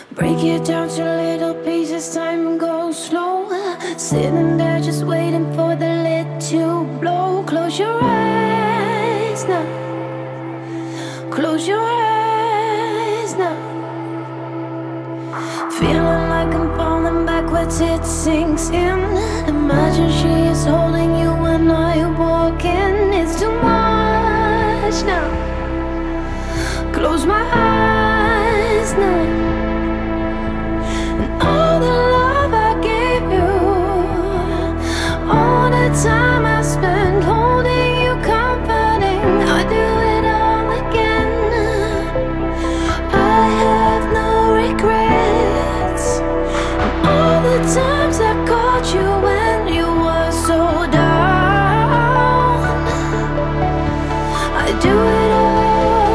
Break it down to little pieces, time goes slow. Sitting there just waiting for the lid to blow. Close your eyes now. Close your eyes now. Feeling like I'm falling backwards, it sinks in. Imagine she is holding you when I walk in. It's too much now. Close my eyes.